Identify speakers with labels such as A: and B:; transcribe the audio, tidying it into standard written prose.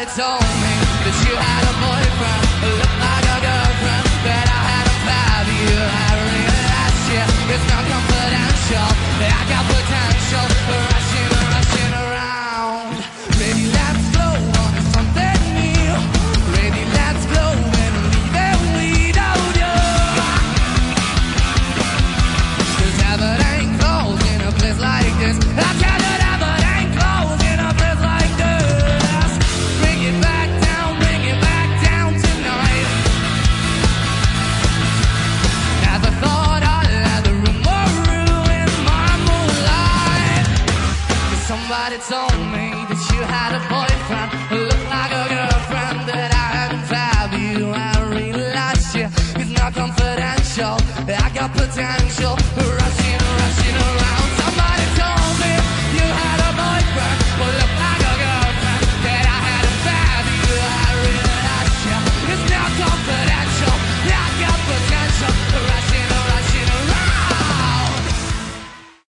A: Somebody told me that you had a boyfriend who looked like a girlfriend, that I had a value. I realized, yeah, it's not confidential. I got potential, rushing around. Baby, let's go on to something new. Baby, let's go and leave it without you. 'Cause heaven ain't closed in a place like this. I tell you, heaven ain't closed in a place like this. Bring it back down tonight. Never thought I'd let the rumor ruin my moonlight. 'Cause somebody told me that you had a boyfriend who looked like a girlfriend, that I had value. I realized, yeah, it's not confidential. I got potential.